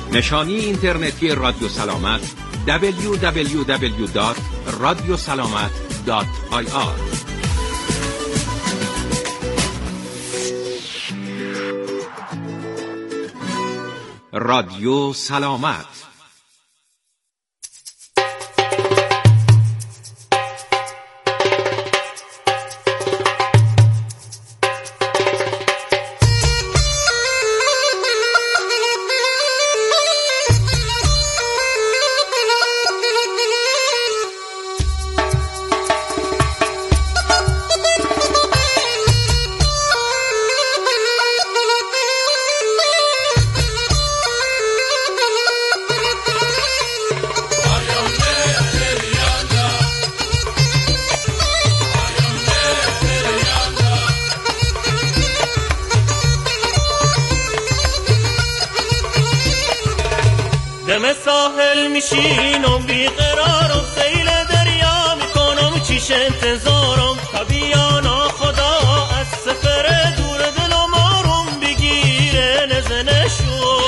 نشانی اینترنتی رادیو سلامت www.radiosalamat.ir. رادیو سلامت. دم ساحل میشینم بیقرارم، سیل دریا میکنم چیش انتظارم، طبیانا خدا از سفر دور دلم آروم بگیره نزنشو.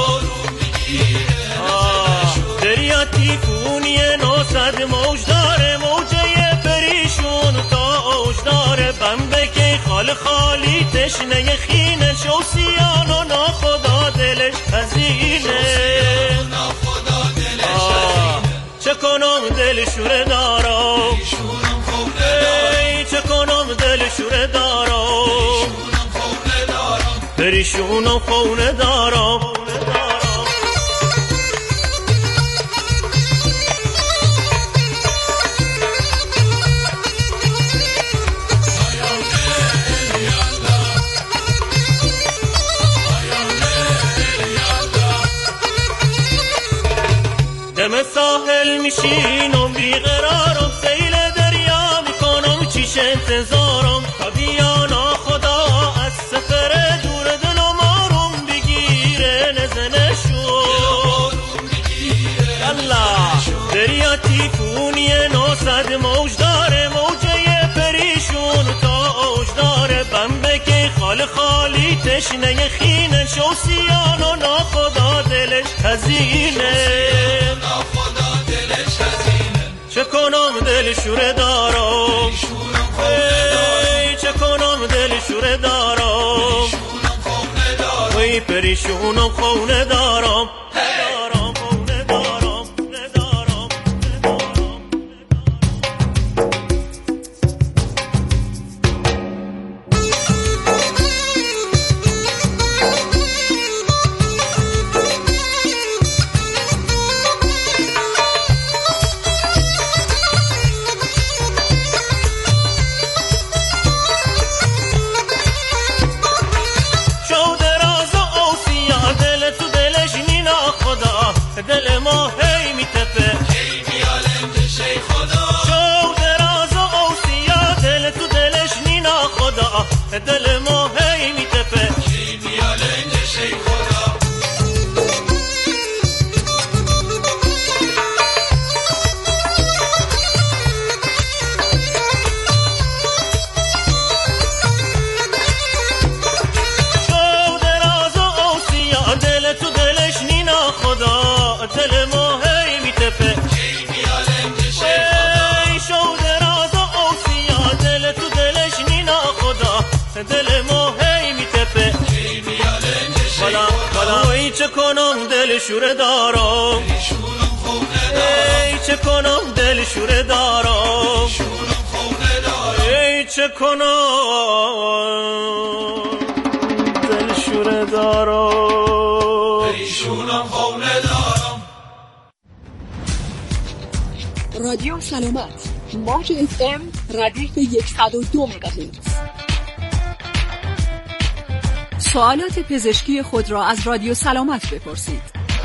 دریا تیفونی 900 موج داره، موجه پریشون تا اوج داره، بمبه که خال خالی تشنه خینه، شوسیانو ناخدا دلش هزینه. چه کنم دل شوره دارم، چه کنم دل شوره دارم، پریشونم خونه دارم. دم ساحل میشینم بیقرارم، سیل دریا میکنم چیش انتظارم، طبیانا خدا از سفر دور دلم آروم بگیره نزنشو. دریا تیفونی 900 موج داره، موجه پریشون تا اوج داره، بمبه که خال خالی تشنه خینه، شوسیانو ناخدا دلش هزینه. چه کنم دل شوره دارم، چه کنم دل شوره دارم، وی پریشونم خونه دارم. دل ما هی میتپه، شو دراز و اوسیا، دل تو دلش نینا خدا، دل ما هی میتپه. شو دراز و اوسیا، دل تو دلش نینا خدا، دل ما هی میتپه. شو دراز و اوسیا، دل تو دلش نینا خدا، دل ما هی میتپه. وای چه کنم دل شوره دارم، ای چه کنم دل شوره دارم، ای چه کنم دل شوره دارم، پریشونم خونه دارم. رادیو سلامت، موج FM ردیف 102 مگاهرتز. سوالات پزشکی خود را از رادیو سلامت بپرسید.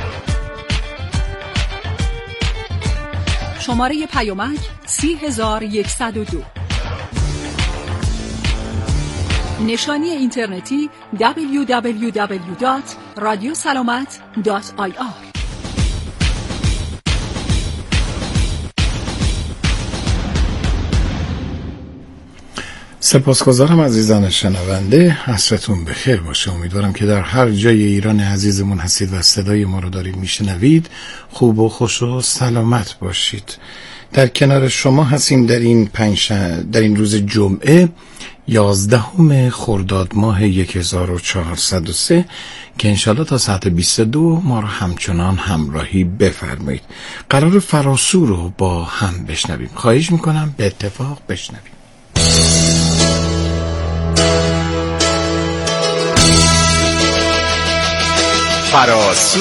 شماره پیامک 30102. نشانی اینترنتی www.radiosalamat.ir. سپاسگزارم عزیزان شنونده، عصرتون بخیر باشه. امیدوارم که در هر جای ایران عزیزمون هستید و صدای ما رو دارید میشنوید خوب و خوش و سلامت باشید. در کنار شما هستیم در این روز جمعه 11 خرداد ماه 1403 که انشالله تا ساعت 22 ما رو همچنان همراهی بفرمایید. قرار فراسو رو با هم بشنویم. خواهش میکنم به اتفاق بشنویم. فراسو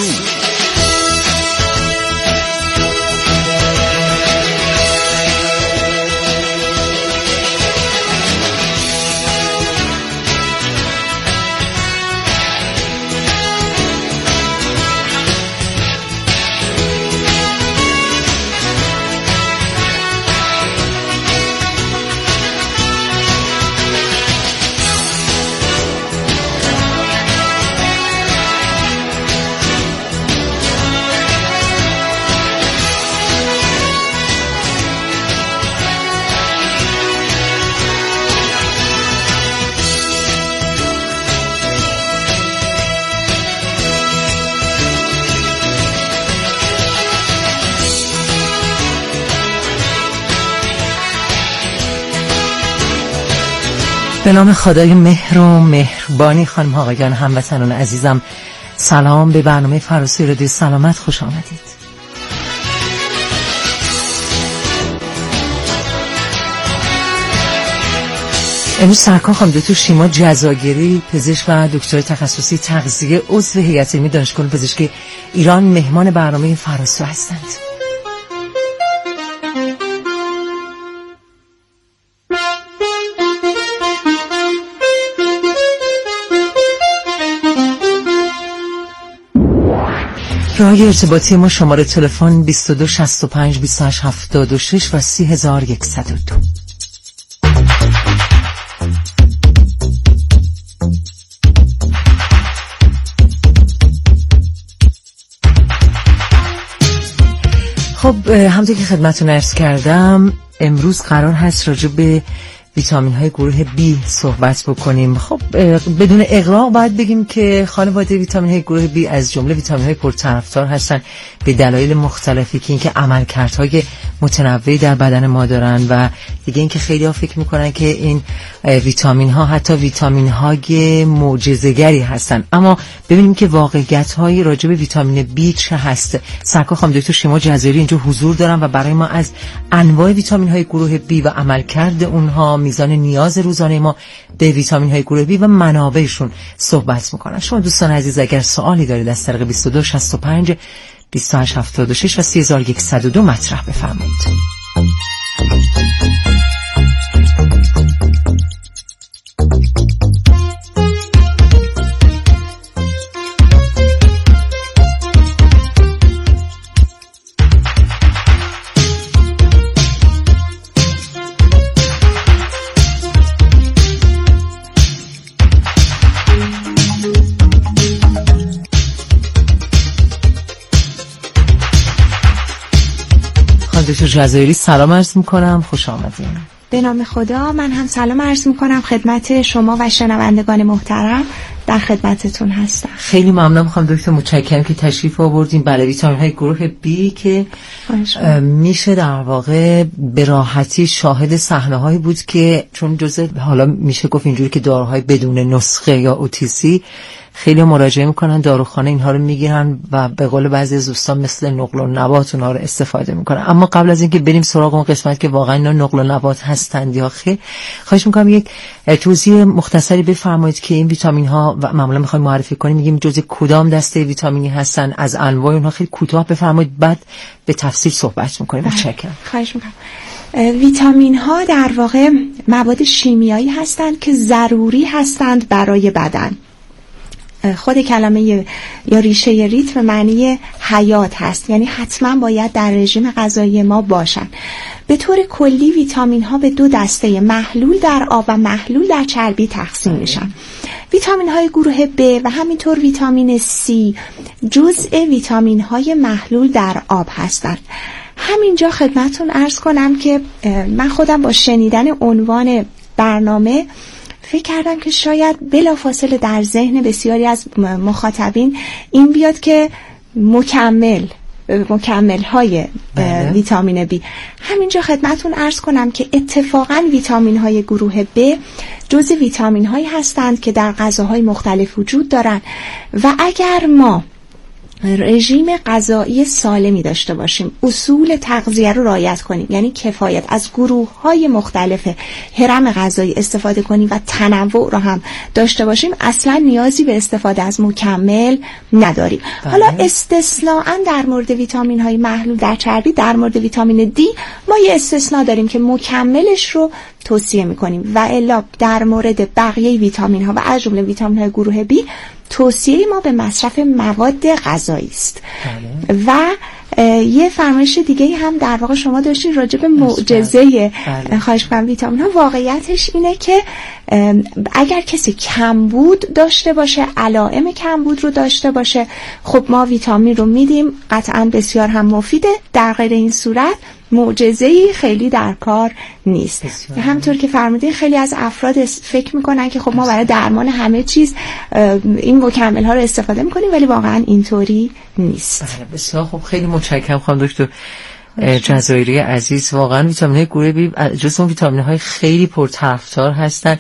به نام خدای مهر و مهربانی. خانم آقایان هموطنان عزیزم، سلام. به برنامه فراسوی رادیو سلامت خوش آمدید. امروز سرکار خانم دکتر شیما جزاگری، پزشک و دکتر تخصصی تغذیه، عضو هیئت علمی دانشگاه پزشکی ایران، مهمان برنامه فراسو هستند. راه ارتباطی ما شماره تلفن 22 65 28 76 و 3102. خب همونطور که خدمتتون عرض کردم امروز قرار هست راجع به ویتامین های گروه B صحبت بکنیم. خب بدون اغراق باید بگیم که خانواده ویتامین های گروه B از جمله ویتامین های پرطرفدار هستن به دلایل مختلفی که اینکه عملکردهای متنوعی در بدن ما دارن و دیگه اینکه خیلی ها فکر میکنن که این ویتامین ها حتی ویتامین های معجزه‌گری هستن. اما ببینیم که واقعیت های راجع به ویتامین B چه هست. سرکار خانم دکتر شیما جزاگری اینجا حضور دارن و برای ما از انواع ویتامین های گروه B و عملکرد اونها، میزان نیاز روزانه ما به ویتامین های گروه B و منابعشون صحبت میکنن. شما دوستان عزیز اگر سوالی دارید از طریق 22 65 28 76 و 3102 مطرح بفرمایید. دکتر جزاگری سلام عرض میکنم، خوش آمدین. به نام خدا، من هم سلام عرض میکنم خدمت شما و شنوندگان محترم، در خدمتتون هستم. خیلی ممنونم خانم دکتر، متشکرم که تشریف آوردین. بله ویتامین های گروه B که میشه در واقع به راحتی شاهد صحنه هایی بود که چون جزء حالا میشه گفت اینجوری که داروهای بدون نسخه یا OTC خیلی مراجعه میکنن داروخانه اینها رو میگیرن و به قول بعضی از دوستان مثل نقل و نبات اونها رو استفاده میکنن. اما قبل از اینکه بریم سراغ اون قسمت که واقعا اینا نقل و نبات هستند یا خیر، خواهش میکنم یک توضیح مختصری بفرمایید که این ویتامین ها و معمولا میخوایم معرفی کنیم میگیم جزء کدام دسته ویتامینی هستن، از انواع اونها خیلی کوتاه بفرمایید، بعد به تفصیل صحبت میکنیم. متشکرم. خواهش میکنم. ویتامین ها در واقع مواد شیمیایی هستند که ضروری هستند برای بدن. خود کلمه یا ریشه ریتم معنی حیات هست، یعنی حتما باید در رژیم غذایی ما باشن. به طور کلی ویتامین ها به دو دسته، محلول در آب و محلول در چربی تقسیم میشن. ویتامین های گروه B و همینطور ویتامین C جزء ویتامین های محلول در آب هستند. همینجا خدمتون عرض کنم که من خودم با شنیدن عنوان برنامه فکر کردم که شاید بلافاصله در ذهن بسیاری از مخاطبین این بیاد که مکمل های ویتامین B. همینجا خدمتون عرض کنم که اتفاقا ویتامین های گروه B جزء ویتامین هایی هستند که در غذاهای مختلف وجود دارند و اگر ما رژیم غذایی سالمی داشته باشیم، اصول تغذیه رو رعایت کنیم، یعنی کفایت از گروه‌های مختلف هرم غذایی استفاده کنیم و تنوع رو هم داشته باشیم، اصلا نیازی به استفاده از مکمل نداریم. حالا استثناءً در مورد ویتامین‌های محلول در چربی، در مورد ویتامین D ما یه استثناء داریم که مکملش رو توصیه می‌کنیم و الا در مورد بقیه ویتامین‌ها و از جمله ویتامین‌های گروه B توصیه ما به مصرف مواد غذایی است. و یه فرمایش دیگه هم در واقع شما داشتین راجع به معجزه خواهش می‌کنم ویتامین ها. واقعیتش اینه که اگر کسی کمبود داشته باشه، علائم کمبود رو داشته باشه، خب ما ویتامین رو میدیم، قطعا بسیار هم مفیده. در غیر این صورت معجزه‌ای خیلی در کار نیست. همطور که فرمودین خیلی از افراد فکر میکنن که خب ما برای درمان همه چیز این مکمل ها رو استفاده میکنیم، ولی واقعا اینطوری نیست. بسیار خب، خیلی متشکرم خانم دکتر جزایری عزیز. واقعا ویتامین های گروه بی جزو اون ویتامین های خیلی پرطرفدار هستند.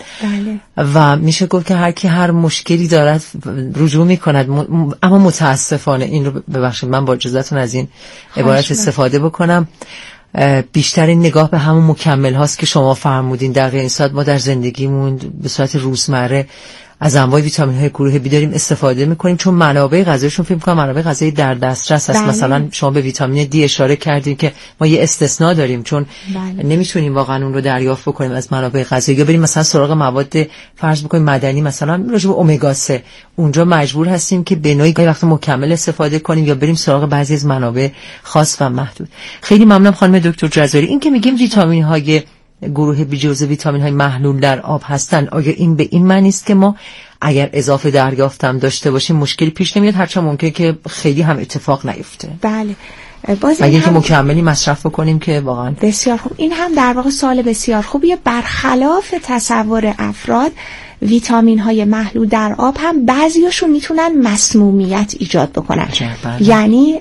و میشه گفت که هر کی هر مشکلی دارد رجوع میکند، اما متاسفانه این رو ببخشید من با اجازهتون از این عبارت استفاده بکنم، بیشتر نگاه به همون مکمل هاست که شما فرمودین. در این ساعت ما در زندگیمون به صورت روزمره از انواع ویتامین های گروه بی داریم استفاده میکنیم، چون منابع غذایشون فکر میکنم منابع غذایی در دسترس هست. مثلا شما به ویتامین دی اشاره کردین که ما یه استثناء داریم، چون نمیتونیم واقعا اون رو دریافت بکنیم از منابع غذایی، یا بریم مثلا سراغ مواد فرض بکنیم مدنی، مثلا راجع به امگا 3، اونجا مجبور هستیم که به نوعی وقت مکمل استفاده کنیم یا بریم سراغ بعضی از منابع خاص و محدود. خیلی ممنونم خانم دکتر جزایری. این که میگیم ویتامین های گروه بی جزء ویتامین های محلول در آب هستن، آیا این به این معنی است که ما اگر اضافه دریافتم داشته باشیم مشکلی پیش نمیاد، هرچند ممکنه که خیلی هم اتفاق نیفته؟ بله، اگه که مکملی مصرف بکنیم که واقعا بسیار خوب. این هم در واقع سوال بسیار خوبیه. برخلاف تصور افراد، ویتامین های محلول در آب هم بعضیاشون میتونن مسمومیت ایجاد بکنن. یعنی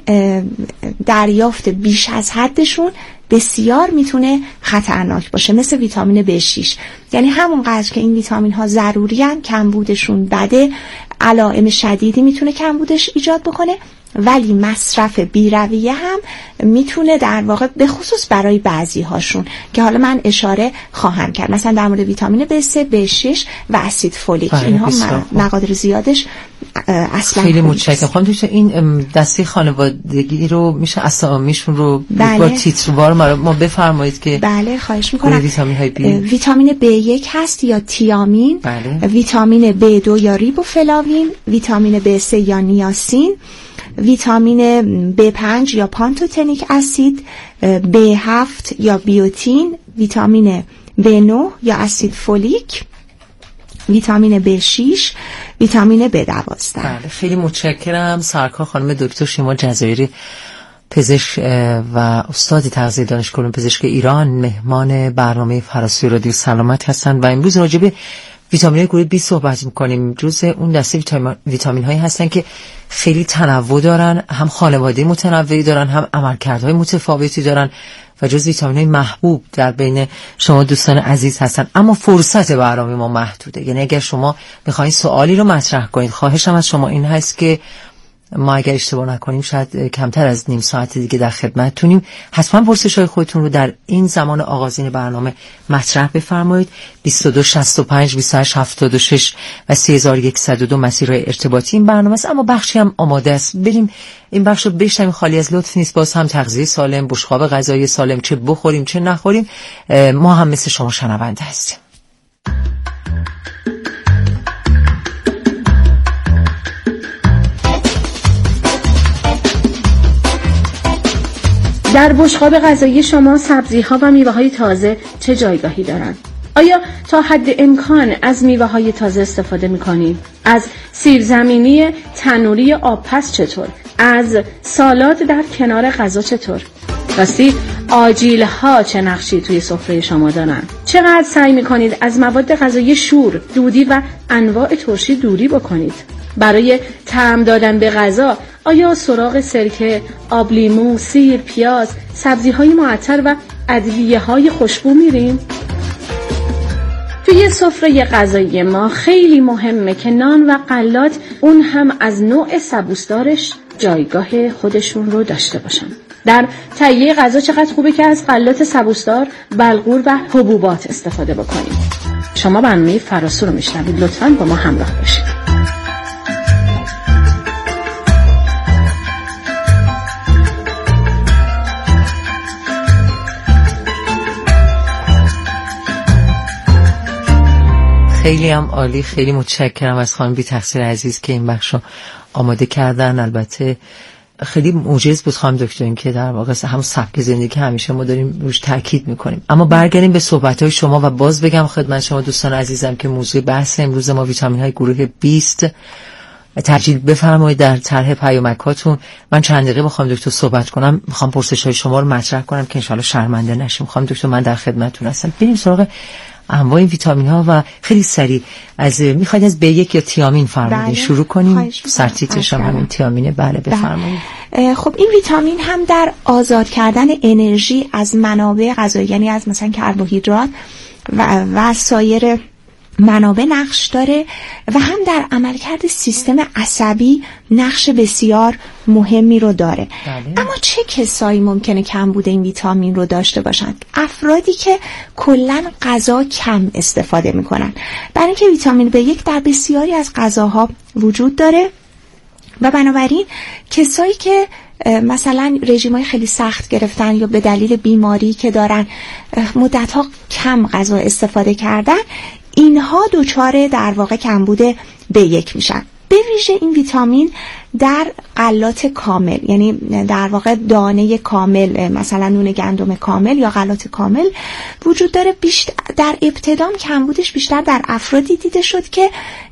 دریافت بیش از حدشون بسیار میتونه خطرناک باشه، مثل ویتامین B6. یعنی همونقدر که این ویتامین ها ضروری هن، کمبودشون بده، علائم شدیدی میتونه کمبودش ایجاد بکنه، ولی مصرف بی‌رویه هم میتونه در واقع به خصوص برای بعضی هاشون که حالا من اشاره خواهم کرد، مثلا در مورد ویتامین B3، B6 و اسید فولیک، اینها مقادیر زیادش اصلا خیلی متشکرم. خانم دکتر این دسته خانوادگی رو میشه اسامیشون رو با تیتروار ما بفرمایید که؟ بله خواهش میکنم. ویتامین های ویتامین B1 هست یا تیامین، ویتامین B2 یا ریبوفلاوین، ویتامین B3 یا نیاسین، ویتامین B5 یا پانتوتنیک اسید، B7 یا بیوتین، ویتامین B9 یا اسید فولیک، ویتامین B6، ویتامین B12. بله خیلی متشکرم. سرکار خانم دکتر شیما جزایری، پزشک و استاد تغذیه دانشگاه علوم پزشک ایران، مهمان برنامه فراسوی رادیو سلامت هستند و امروز راجع به ویتامین های گروه B صحبت می‌کنیم. جزء اون دسته ویتامین هایی هستن که خیلی تنوع دارن، هم خانواده متنوعی دارن، هم عملکردهای متفاوتی دارن و جزء ویتامین های محبوب در بین شما دوستان عزیز هستن. اما فرصت برنامه ما محدوده، یعنی اگر شما بخواید سوالی رو مطرح کنید، خواهشم از شما این هست که ما اگر اشتباه نکنیم شاید کمتر از نیم ساعت دیگه در خدمتتونیم، حتما پرسش‌های خودتون رو در این زمان آغازین برنامه مطرح بفرمایید. 2265 2876 و 3102 مسیرهای ارتباطی این برنامه است. اما بخشی هم آماده است، بریم این بخش رو بشنویم. خالی از لطف نیست، باز هم تغذیه سالم، بشقاب غذایی سالم، چه بخوریم چه نخوریم، ما هم مثل شما شنونده هستیم. در بشقاب غذایی شما سبزی‌ها و میوه‌های تازه چه جایگاهی دارند؟ آیا تا حد امکان از میوه‌های تازه استفاده می‌کنید؟ از سیب زمینی تنوری آبپز چطور؟ از سالاد در کنار غذا چطور؟ راستی آجیل ها چه نقشی توی سفره شما دارن؟ چقدر سعی میکنید از مواد غذایی شور، دودی و انواع ترشی دوری بکنید؟ برای طعم دادن به غذا آیا سراغ سرکه، آب لیمو، سیر، پیاز، سبزی‌های معطر و ادویه‌های خوشبو میریم؟ توی سفره غذایی ما خیلی مهمه که نان و غلات اون هم از نوع سبوسدارش جایگاه خودشون رو داشته باشن. در تهیه غذا چقدر خوبه که از غلات سبوسدار، بلغور و حبوبات استفاده بکنید. شما برنامه فراسو رو میشنوید، لطفاً با ما همراه باشید. خیلی هم عالی، خیلی متشکرم از خانم بی تقصیر عزیز که این بخش رو آماده کردن. البته خیلی معجز بود خانم دکتر این که در واقع هم سبک زندگی همیشه ما داریم روش تاکید میکنیم. اما برگردیم به صحبت‌های شما و باز بگم خدمت شما دوستان عزیزم که موضوع بحث امروز ما ویتامین‌های گروه 20 ترجیح بفرمایید در طرح پیامکاتون. من چند دقیقه با خانم دکتر صحبت کنم، میخوام پرسش‌های شما رو مطرح کنم که ان شاءالله شرمنده نشیم. خانم دکتر من در خدمتتون هستم. بریم سراغ انواع ویتامین ها و خیلی سریع میخواید از B1 یا تیامین فرمایید شروع کنیم؟ سرتیترش هم همین تیامینه. بله بفرمایید. خب این ویتامین هم در آزاد کردن انرژی از منابع غذایی، یعنی از مثلا کربوهیدرات و سایر منابع نقش داره و هم در عملکرد سیستم عصبی نقش بسیار مهمی رو داره. بله. اما چه کسایی ممکنه کمبود این ویتامین رو داشته باشند؟ افرادی که کلاً غذا کم استفاده میکنن، برای اینکه ویتامین B1 در بسیاری از غذاها وجود داره و بنابراین کسایی که مثلا رژیم‌های خیلی سخت گرفتن یا به دلیل بیماری که دارن مدت‌ها کم غذا استفاده کردن، اینها دچار در واقع کمبود B1 میشن. به ویژه این ویتامین در غلات کامل، یعنی در واقع دانه کامل، مثلا نون گندم کامل یا غلات کامل وجود داره. در ابتدام کمبودش بیشتر در افرادی دیده شد که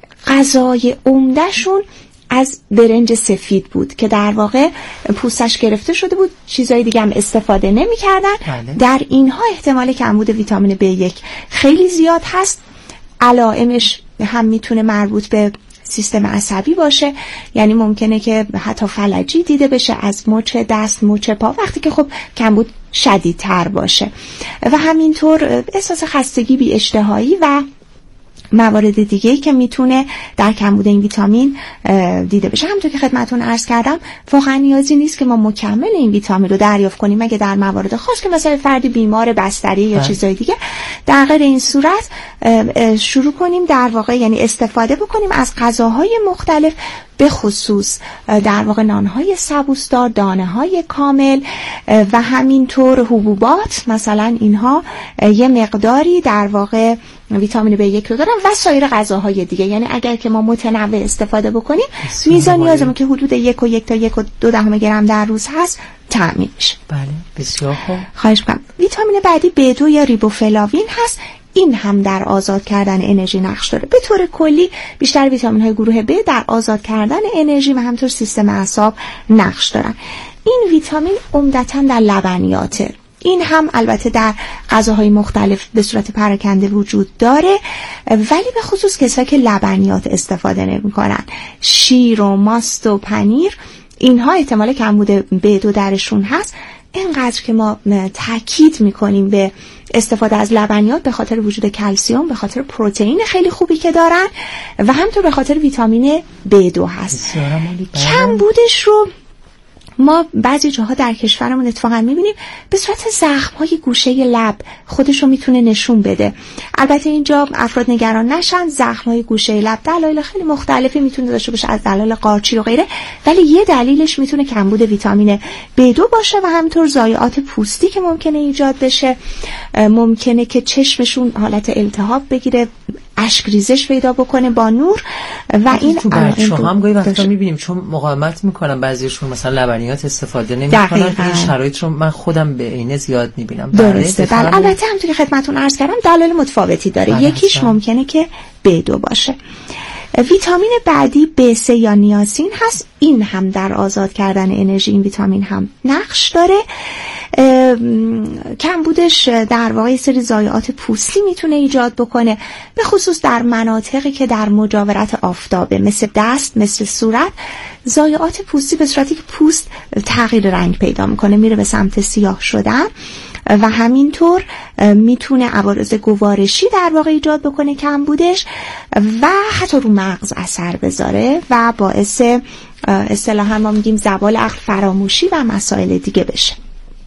غذای عمدهشون از برنج سفید بود که در واقع پوستش گرفته شده بود، چیزای دیگه هم استفاده نمی کردن. بله. در اینها احتمال کمبود ویتامین B1 خیلی زیاد هست. علائمش هم میتونه مربوط به سیستم عصبی باشه، یعنی ممکنه که حتی فلجی دیده بشه از مچ دست، مچ پا، وقتی که خب کمبود شدیدتر باشه و همینطور احساس خستگی، بی اشتهایی و موارد دیگه‌ای که میتونه در کمبود این ویتامین دیده بشه. همونطور که خدمتتون عرض کردم واقعا نیازی نیست که ما مکمل این ویتامین رو دریافت کنیم مگه در موارد خاص که مثلا فردی بیمار بستری یا چیزای دیگه. در غیر این صورت شروع کنیم در واقع یعنی استفاده بکنیم از غذاهای مختلف، به خصوص در واقع نانهای سبوسدار، دانه‌های کامل و همینطور حبوبات، مثلا اینها یه مقداری در واقع ویتامین B1 رو دارن و سایر غذاهای دیگه. یعنی اگر که ما متنوع استفاده بکنیم میزان نیازمون که حدود 1 تا 1.2 گرم در روز هست تامین میشه. بله بسیار خوب. خواهش می‌کنم. ویتامین بعدی B2 یا ریبوفلاوین هست. این هم در آزاد کردن انرژی نقش داره. به طور کلی بیشتر ویتامین‌های گروه B در آزاد کردن انرژی و همینطور سیستم اعصاب نقش دارن. این ویتامین عمدتاً در لبنیاته. این هم البته در غذاهای مختلف به صورت پراکنده وجود داره، ولی به خصوص کسایی که لبنیات استفاده نمی‌کنن، شیر و ماست و پنیر، اینها احتمال کمبود B2 درشون هست. اینقدر که ما تاکید میکنیم به استفاده از لبنیات به خاطر وجود کلسیم، به خاطر پروتئین خیلی خوبی که دارن و همینطور به خاطر ویتامین B2 هست. کمبودش رو ما بعضی جاها در کشورمون اتفاقا میبینیم به صورت زخم‌های گوشه لب خودش رو میتونه نشون بده. البته اینجا افراد نگران نشن، زخم‌های گوشه لب دلایل خیلی مختلفی میتونه داشته باشه، از دلایل قارچی و غیره، ولی یه دلیلش میتونه کمبود ویتامین B2 باشه و همینطور ضایعات پوستی که ممکنه ایجاد بشه. ممکنه که چشمشون حالت التهاب بگیره، اشک ریزش پیدا بکنه با نور و این تو بچه‌ها هم گاهی وقتا می‌بینیم چون مقاومت می‌کنن بعضیشون مثلا لبنیات استفاده نمی‌کنن. این شرایط رو من خودم به عینه زیاد می‌بینم. درسته. بله البته همونطوری که خدمتتون عرض کردم دلایل متفاوتی داره. یکیش ممکنه که B2 باشه. ویتامین بعدی B3 یا نیاسین هست. این هم در آزاد کردن انرژی این ویتامین هم نقش داره کمبودش در واقع سری ضایعات پوستی میتونه ایجاد بکنه، به خصوص در مناطقی که در مجاورت آفتابه، مثل دست، مثل صورت. ضایعات پوستی به صورتی که پوست تغییر رنگ پیدا میکنه، میره به سمت سیاه شدن و همینطور میتونه عوارض گوارشی در واقع ایجاد بکنه کمبودش و حتی رو مغز اثر بذاره و باعث اصطلاحاً ما میگیم زوال عقل، فراموشی و مسائل دیگه بشه.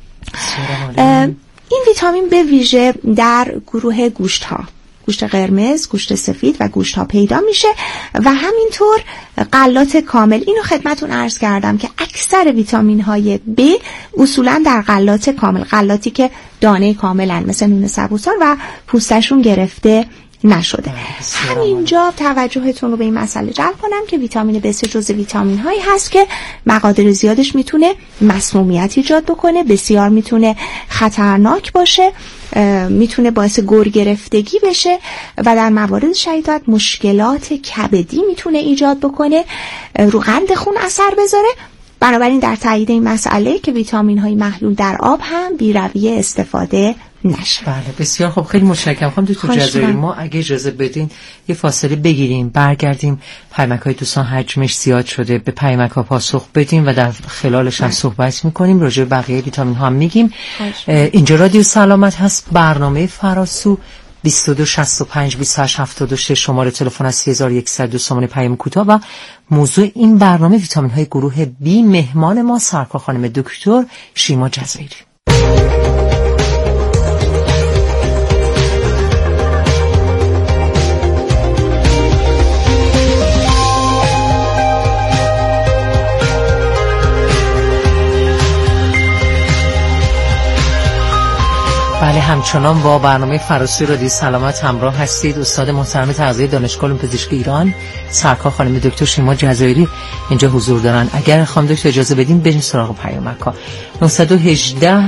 این ویتامین به ویژه در گروه گوشت ها، گوشت قرمز، گوشت سفید و گوشت ها پیدا میشه و همینطور غلات کامل. اینو خدمتون عرض کردم که اکثر ویتامین های B اصولا در غلات کامل، غلاتی که دانه کاملن مثل نون سبوسار و پوستشون گرفته نشده. همینجا توجهتون رو به این مسئله جلب کنم که ویتامین B جزو ویتامین هایی هست که مقادیر زیادش میتونه مسمومیت ایجاد بکنه، بسیار میتونه خطرناک باشه، میتونه باعث گور گرفتگی بشه و در موارد شدید مشکلات کبدی میتونه ایجاد بکنه، رو قند خون اثر بذاره. بنابراین در تایید این مسئله که ویتامین های محلول در آب هم بی‌رویه استفاده نشه. بله بسیار خوب، خیلی متشکرم. خانم دکتر جزایری، ما اگه اجازه بدین یه فاصله بگیریم، برگردیم. پیامک‌های دوستان حجمش زیاد شده، به پیامک‌ها پاسخ بدیم و در خلالش هم صحبت می‌کنیم، راجع به بقیه ویتامین ها هم میگیم. اینجا رادیو سلامت هست، برنامه فراسو 22652876 شماره تلفن از 3102 سامانه پیام کوتاه و موضوع این برنامه ویتامین های گروه B. مهمان ما سرکار خانم دکتر شیما جزایری. بله، همچنان با برنامه فراسوی رادیو سلامت همراه هستید. استاد محترم تغذیه دانشگاه علوم پزشکی ایران سرکار خانم دکتر شیما جزایری اینجا حضور دارن. اگر خانم دکتر اجازه بدین بریم سراغ پیامک‌ها. 918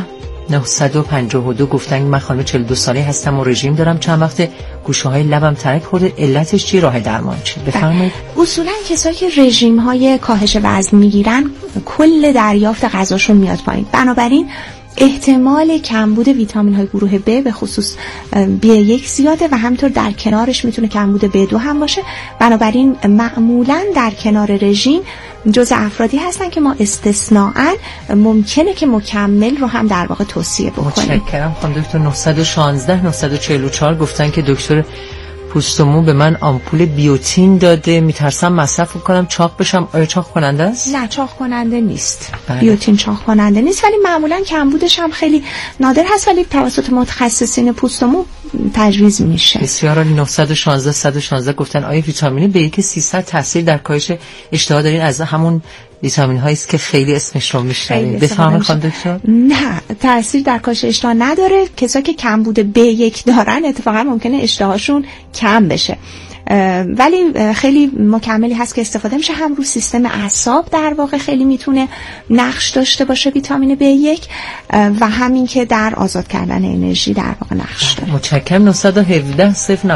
952 گفتن من خانم 42 ساله هستم و رژیم دارم، چند وقت گوشه‌های لبم ترک خورده، علتش چیه، راه درمان چیه؟ بفرمایید. اصولا کسایی که رژیم های کاهش وزن میگیرن کل دریافت غذاشون میاد پایین، بنابراین احتمال کمبود ویتامین های گروه B به خصوص B1 زیاده و همینطور در کنارش میتونه کمبود B2 هم باشه. بنابراین معمولا در کنار رژیم جزء افرادی هستن که ما استثناءً ممکنه که مکمل رو هم در واقع توصیه بکنیم. متشکرم خانم دکتر. 916 944 گفتن که دکتر پوست و مو به من آمپول بیوتین داده، میترسم مصرف کنم چاق بشم. آیا چاق کننده است؟ نه، چاق کننده نیست. بله. بیوتین چاق کننده نیست، ولی معمولا کمبودش هم خیلی نادر هست، ولی توسط متخصصین پوست و مو تجویز میشه. بسیار عالی. 916 116 گفتن آیا ویتامین B1 300 تاثیر در کاهش اشتها دارین؟ از همون ویتامین هایی است که خیلی اسمش رو میشنویم. بفرمایید خانم دکتر. نه، تاثیر در کاهش اشتها نداره. کسایی که کمبود B1 دارن اتفاقا ممکنه اشتهاشون کم بشه، ولی خیلی مکملی هست که استفاده میشه. هم رو سیستم اعصاب در واقع خیلی میتونه نقش داشته باشه ویتامین B1 و همین که در آزاد کردن انرژی در واقع نقش داره. متشکرم. 917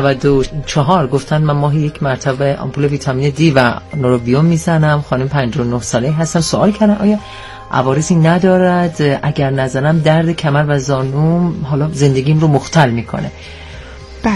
094 گفتن من ماهی یک مرتبه آمپول ویتامین D و نوروبیوم میزنم. خانم 59 ساله هستم. سوال کردن آیا عوارضی ندارد؟ اگر نزنم درد کمر و زانوم حالا زندگیم رو مختل میکنه. بله،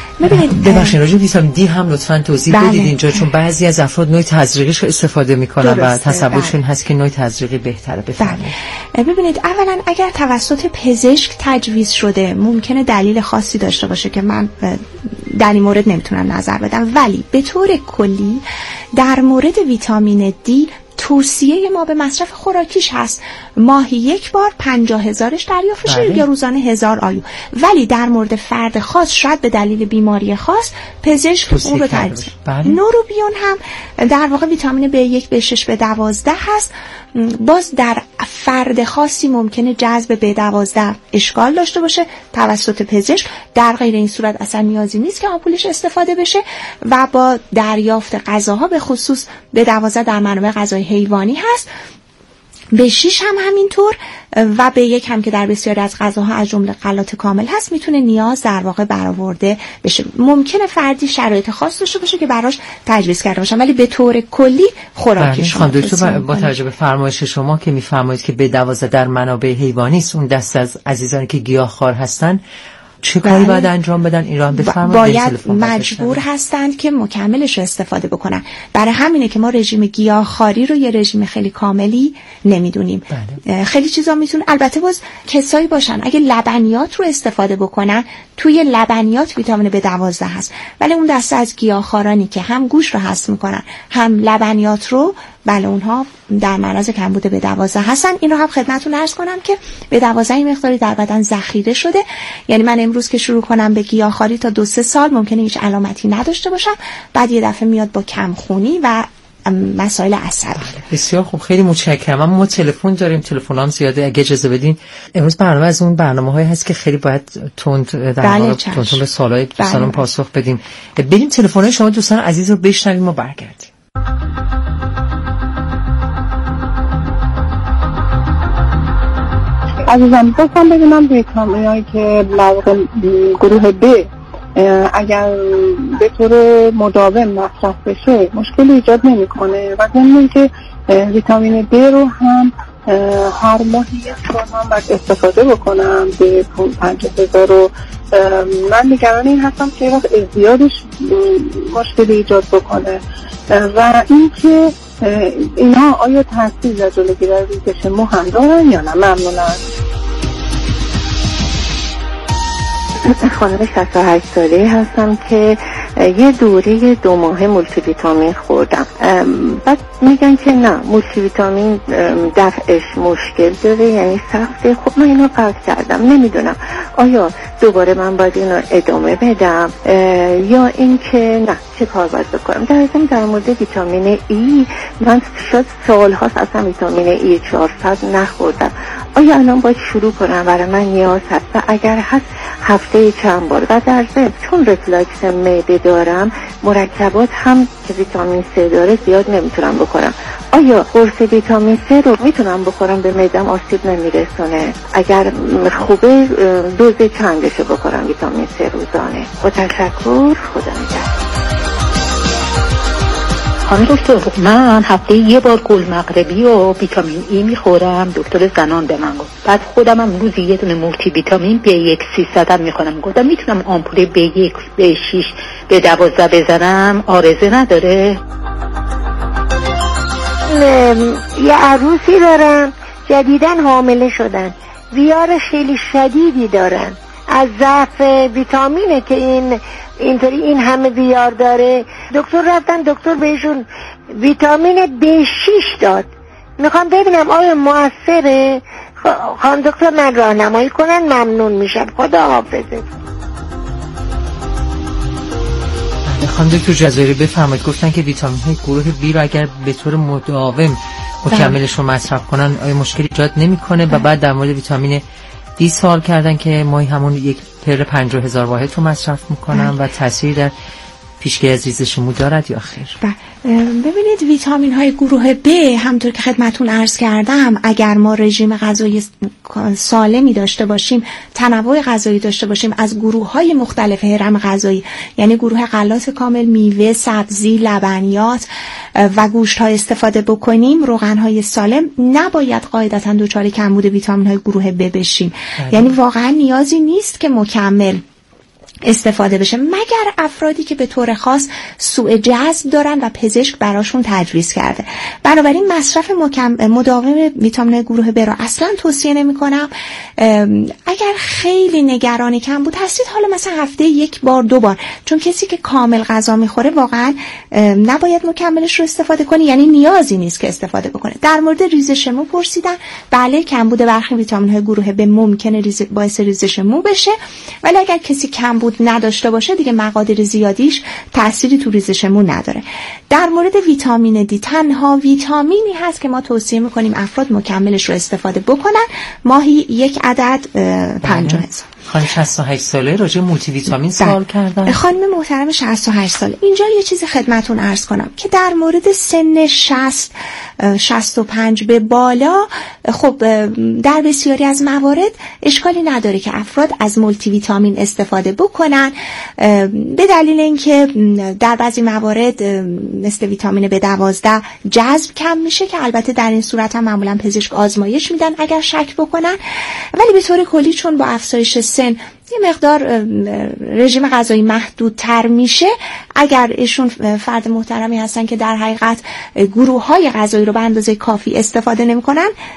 ببخشید راجع به ویتامین دی هم لطفاً توضیح بدید اینجا، چون بعضی از افراد نوع تزریقیش استفاده میکنن و تصورشون هست که نوع تزریقی بهتره. بفرمایید. ببینید، اولا اگر توسط پزشک تجویز شده ممکنه دلیل خاصی داشته باشه که من در این مورد نمیتونم نظر بدم، ولی به طور کلی در مورد ویتامین دی توصیه ما به مصرف خوراکیش هست ماهی یک بار 50,000ش دریافت بشه یا روزانه 1000 آیو، ولی در مورد فرد خاص شاید به دلیل بیماری خاص پزشک اون رو تجویز. نوروبیون هم در واقع ویتامین B1 B6 B12 هست، باز در فرد خاصی ممکنه جذب B12 اشکال داشته باشه توسط پزشک. در غیر این صورت اصلا نیازی نیست که آمپولش استفاده بشه و با دریافت غذاها به خصوص B12 در منابع غذای حیوانی هست. B6 هم همینطور و B1 هم که در بسیاری از غذاها از جمله غلات کامل هست میتونه نیاز در واقع برآورده بشه. ممکنه فردی شرایط خاص داشته باشه که براش تجویز کرده باشن، ولی به طور کلی خوراکی شما. دکتر با توجه به فرمایش شما که میفرمایید که B12 در منابع حیوانی است، اون دست از عزیزانی که گیاهخوار هستن چه کاری باید انجام بدن؟ این را بفرمایید. باید مجبور هستند که مکملش رو استفاده بکنن. برای همینه که ما رژیم گیاهخواری رو یه رژیم خیلی کاملی نمیدونیم. خیلی چیزا میتونه، البته باز کسایی باشن اگه لبنیات رو استفاده بکنن، توی لبنیات ویتامین B12 هست، ولی اون دسته از گیاهخوارانی که هم گوشت رو هضم میکنن هم لبنیات رو، بله اونها در معرض کمبود B12 هستن. این رو هم خدمتتون عرض کنم که B12 این مقداری در بدن ذخیره شده. یعنی من امروز که شروع کنم به گیاهخواری تا 2-3 سال ممکنه هیچ علامتی نداشته باشم، بعد یه دفعه میاد با کمخونی و مسائل عصبی. بسیار خوب، خیلی متشکرم. ما تلفن داریم، تلفنام زیاده، اگه اجازه بدین امروز برنامه از اون برنامه‌هایی هست که خیلی باید تند در واقع تند به سوالای دوستان پاسخ بدیم. بریم تلفن‌های شما دوستان عزیز رو بشنویم و برگردیم. عزیزم خواستم ببینم ویتامینایی که گروه B اگر به طور مداوم مصرف بشه مشکلی ایجاد نمیکنه و ضمن که ویتامین D رو هم هر ماهی یک بار هم باید استفاده بکنم به 50,000 و من نگران این هستم که وقت زیادش مشکلی ایجاد بکنه و اینکه اینا آیا تاثیر در جلوگیری از ریزش مو هم دارن یا نه؟ ممنونم. خانم 68 ساله هستم که یه دوره 2 ماه مولتی ویتامین خوردم، بعد میگن که نه مولتی ویتامین دفعش مشکل داره، یعنی سخته. خب من اینو قطع کردم، نمیدونم آیا دوباره من باید اینو ادامه بدم یا اینکه نه چه کار باید بکنم. در مورد ویتامین ای من شاید سال‌هاست اصلا ویتامین ای 400 نخوردم، آیا الان باید شروع کنم؟ برای من نیاز هست و اگر هست هفته چند بار. و در ضمن چون رفلاکس معده دارم مرکبات هم که ویتامین C داره زیاد نمیتونم بخورم، آیا قرص ویتامین C رو میتونم بخورم به معدم آسیب نمیرسونه؟ اگر خوبه دوز چندشو بخورم ویتامین C روزانه؟ با تشکر، خدا نگهدار. خانم دکتر من هفته یه بار گل مغربی و ویتامین ای میخورم، دکتر زنان به من گفت. بعد خودم هم روزی یه دونه مولتی ویتامین B1 300 هم میخورم. گفتم میتونم آمپول B1 B6 B12 بزنم؟ آرزه نداره؟ یه عروسی دارم جدیدن حامله شدن، ویار خیلی شدیدی دارن از ضعف ویتامینه که اینطوری این همه ویار داره. دکتر رفتن، دکتر بهشون ویتامین B6 داد. میخوام ببینم آیا موثره؟ خانم دکتر من راهنمایی کنن ممنون میشم. خدا حافظه. خانم دکتر جزایری بفرمایید، گفتن که ویتامین های گروه B رو اگر به طور مداوم مکملش رو مصرف کنن آیا مشکلی ایجاد نمیکنه؟ و بعد در مورد ویتامین D سوال کردن که ماهی همون یک پر 50,000 واحد رو مصرف میکنن و تاثیر در پیشگیری از ریزش مو دارد یا خیر؟ ببینید ویتامین های گروه B همونطور که خدمتون عرض کردم اگر ما رژیم غذایی سالمی داشته باشیم، تنوع غذایی داشته باشیم از گروه های مختلف هرم غذایی، یعنی گروه غلات کامل، میوه، سبزی، لبنیات و گوشت ها استفاده بکنیم، روغن های سالم، نباید قاعدتا دچار کمبود ویتامین های گروه B بشیم. یعنی واقعا نیازی نیست که مکمل استفاده بشه مگر افرادی که به طور خاص سوء جذب دارن و پزشک براشون تجویز کرده. بنابراین مصرف مداوم ویتامین گروه B را اصلا توصیه نمی کنم. اگر خیلی نگران کمبود هستید حالا مثلا هفته 1 بار 2 بار، چون کسی که کامل غذا میخوره واقعا نباید مکملش رو استفاده کنی، یعنی نیازی نیست که استفاده بکنه. در مورد ریزش مو پرسیدن، بله کمبود برخی ویتامین های گروه B ممکنه باعث ریزش مو بشه، ولی اگر کسی کمبود نداشته باشه دیگه مقادیر زیادیش تأثیری تو ریزش مو نداره. در مورد ویتامین دی تنها ویتامینی هست که ما توصیه میکنیم افراد مکملش رو استفاده بکنن، ماهی 1 عدد 50,000. خانم 68 ساله راجع مولتی ویتامین سوال کردن. خانم محترم 68 ساله، اینجا یه چیزی خدمتون عرض کنم که در مورد سن 65 به بالا، خب در بسیاری از موارد اشکالی نداره که افراد از مولتی ویتامین استفاده بکنن، به دلیل اینکه در بعضی موارد مثل ویتامین B12 جذب کم میشه که البته در این صورت هم معمولا پزشک آزمایش میدن اگر شک بکنن. ولی به طور کلی چون با افزایش سن یه مقدار رژیم غذایی محدودتر میشه، اگر ایشون فرد محترمی هستن که در حقیقت گروه‌های غذایی رو به اندازه کافی استفاده نمی‌کنن،